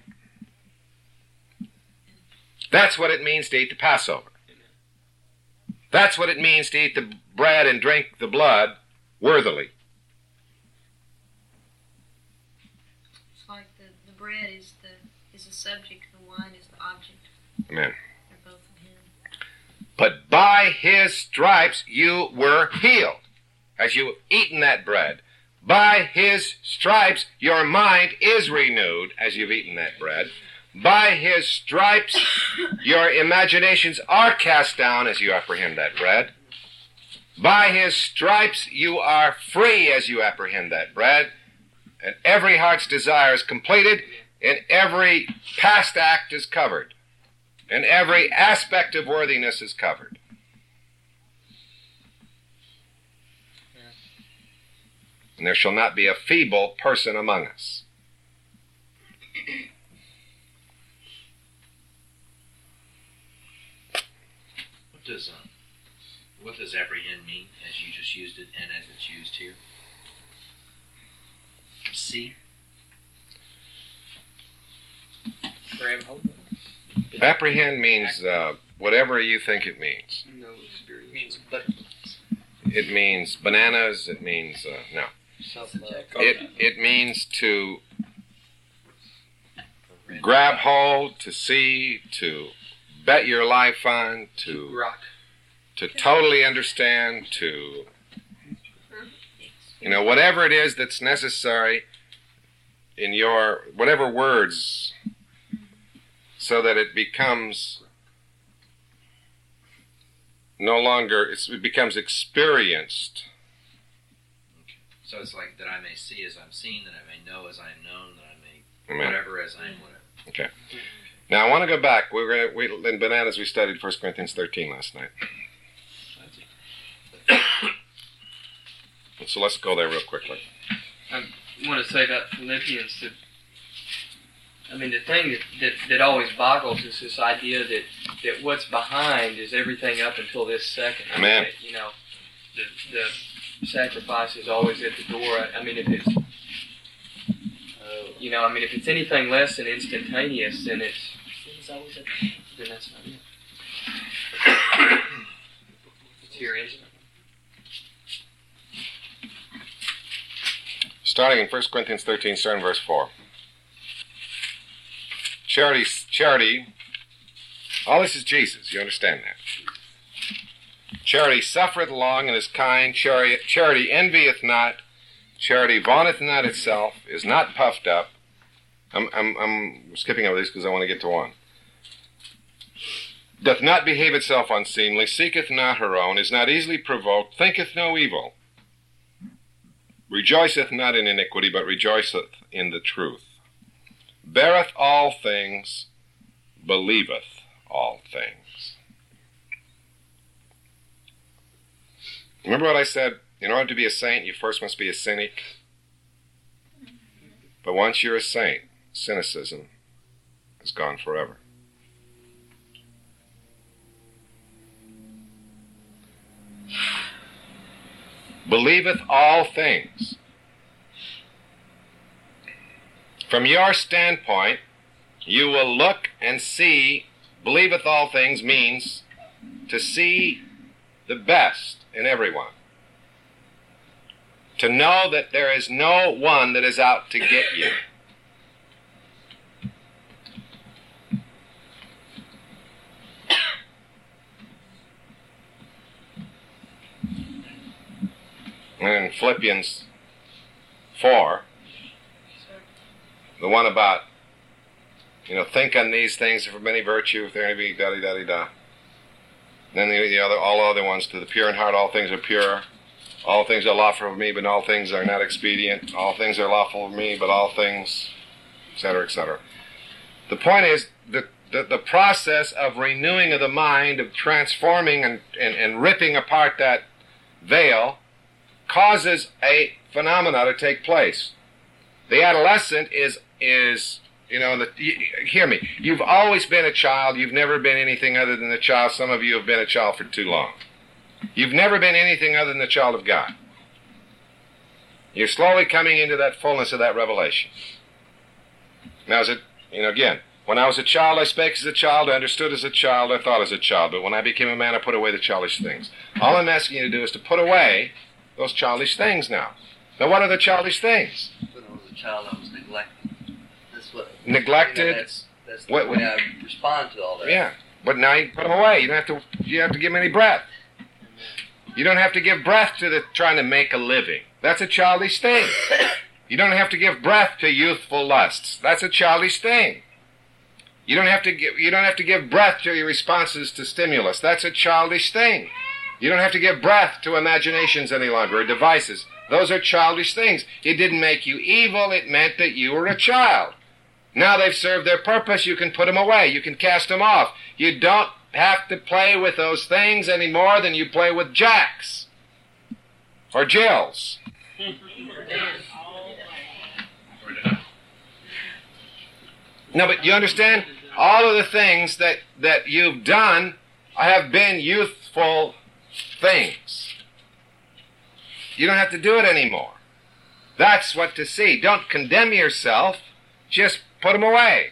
S1: That's what it means to eat the Passover. That's what it means to eat the bread and drink the blood worthily.
S8: It's like the bread is the subject, the wine is the object.
S1: Amen.
S8: They're both of him.
S1: But by his stripes you were healed. As you've eaten that bread, by his stripes your mind is renewed as you've eaten that bread. By his stripes your imaginations are cast down as you apprehend that bread. By his stripes you are free as you apprehend that bread. And every heart's desire is completed, and every past act is covered, and every aspect of worthiness is covered. And there shall not be a feeble person among us.
S11: what does apprehend mean, as you just used it and as it's used here? See?
S5: Grab hold.
S1: Apprehend means whatever you think it means.
S5: No experience. It means but.
S1: It means bananas. It means no.
S5: Self-love.
S1: It means to grab hold, to see, to bet your life on, to
S5: rock,
S1: to totally understand, to whatever it is that's necessary in your whatever words, so that it becomes no longer, it becomes experienced.
S11: So it's like that I may see as I'm seen, that I may know as I am known, that I may
S1: Amen.
S11: whatever as I am whatever.
S1: Okay. Now I want to go back. In bananas we studied 1 Corinthians 13 last night. So let's go there real quickly.
S5: I want to say about Philippians that, the thing that always boggles is this idea that what's behind is everything up until this second.
S1: Amen.
S5: The sacrifice is always at the door. If it's anything less than instantaneous, then then that's not it. It's here instant.
S1: Starting in 1 Corinthians 13, starting verse 4. Charity, all this is Jesus, you understand that. Charity suffereth long and is kind. Charity envieth not. Charity vaunteth not itself, is not puffed up. I'm skipping over these because I want to get to one. Doth not behave itself unseemly, seeketh not her own, is not easily provoked, thinketh no evil. Rejoiceth not in iniquity, but rejoiceth in the truth. Beareth all things, believeth all things. Remember what I said? In order to be a saint, you first must be a cynic. But once you're a saint, cynicism is gone forever. Believeth all things. From your standpoint, you will look and see. Believeth all things means to see the best in everyone. To know that there is no one that is out to get you. And in Philippians 4, the one about, think on these things for many virtue, if there any be da-di-da-di-da. Then all other ones, to the pure in heart, all things are pure. All things are lawful for me, but all things are not expedient. All things are lawful for me, but all things, etc., etc. The point is the process of renewing of the mind, of transforming and ripping apart that veil, causes a phenomena to take place. The adolescent is hear me. You've always been a child. You've never been anything other than a child. Some of you have been a child for too long. You've never been anything other than a child of God. You're slowly coming into that fullness of that revelation. Now, again, when I was a child, I spake as a child, I understood as a child, I thought as a child. But when I became a man, I put away the childish things. All I'm asking you to do is to put away those childish things now. Now, what are the childish things?
S4: When I was a child, I was neglected. That's what.
S1: Neglected.
S4: That's the way I respond to all that.
S1: Yeah, but now you put them away. You don't have to give them any breath. You don't have to give breath to trying to make a living. That's a childish thing. You don't have to give breath to youthful lusts. That's a childish thing. You don't have to give breath to your responses to stimulus. That's a childish thing. You don't have to give breath to imaginations any longer, or devices. Those are childish things. It didn't make you evil. It meant that you were a child. Now they've served their purpose. You can put them away. You can cast them off. You don't have to play with those things any more than you play with jacks or Jills. No, but you understand? All of the things that you've done I have been youthful things. You don't have to do it anymore. That's what to see. Don't condemn yourself. Just put them away.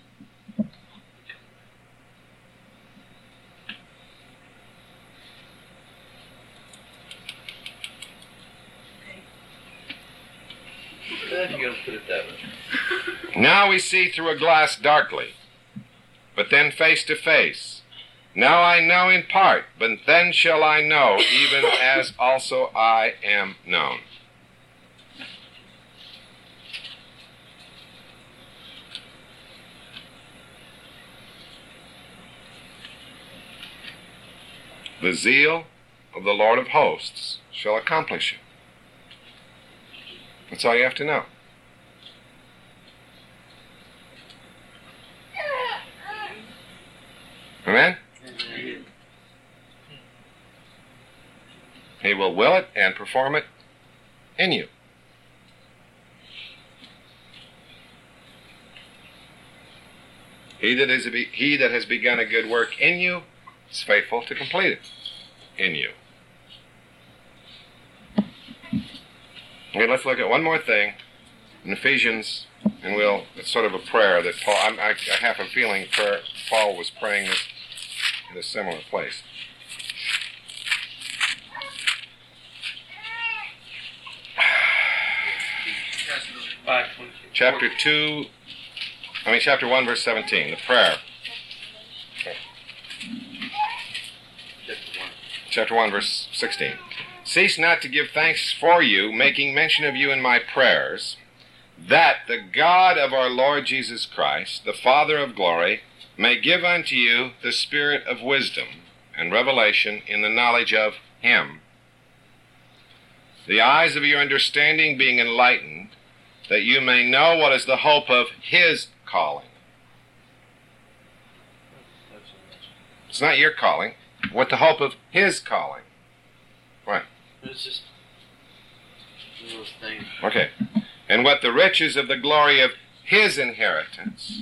S5: Glad you're going to put it that way.
S1: Now we see through a glass darkly, but then face to face. Now I know in part, but then shall I know, even as also I am known. The zeal of the Lord of hosts shall accomplish it. That's all you have to know. Amen? He will it and perform it in you. He that has begun a good work in you is faithful to complete it in you. Okay, let's look at one more thing in Ephesians, and it's sort of a prayer that Paul, I have a feeling Paul was praying this in a similar place. Chapter 1, verse 17, the prayer. Chapter 1, verse 16. Cease not to give thanks for you, making mention of you in my prayers, that the God of our Lord Jesus Christ, the Father of glory, may give unto you the spirit of wisdom and revelation in the knowledge of him, the eyes of your understanding being enlightened, that you may know what is the hope of his calling. It's not your calling, what the hope of his calling. Right.
S5: It's just one of those things.
S1: Okay. And what the riches of the glory of his inheritance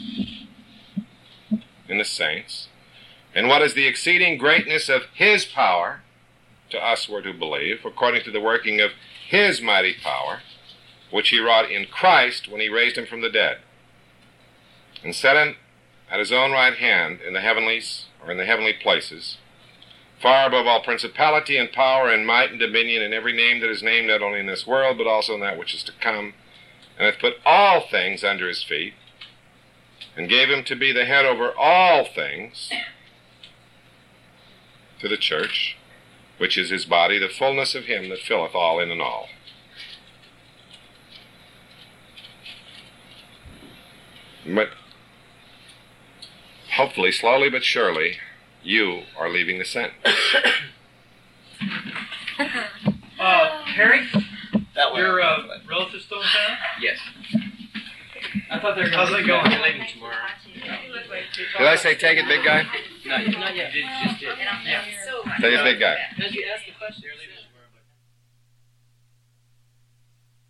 S1: in the saints, and what is the exceeding greatness of his power to us who are to believe, according to the working of his mighty power, which he wrought in Christ when he raised him from the dead, and set him at his own right hand in the heavenlies, or in the heavenly places, far above all principality and power and might and dominion and every name that is named, not only in this world, but also in that which is to come, and hath put all things under his feet, and gave him to be the head over all things to the church, which is his body, the fullness of him that filleth all in all. But hopefully, slowly but surely, you are leaving the sentence.
S3: Harry?
S6: That way.
S3: Your relative still in town?
S11: Yes.
S3: I thought they were
S5: How's it going?
S3: You're leaving tomorrow.
S1: Did I say take it, big guy?
S5: Not yet.
S11: Not yet.
S1: Take it, big guy.
S5: How'd you ask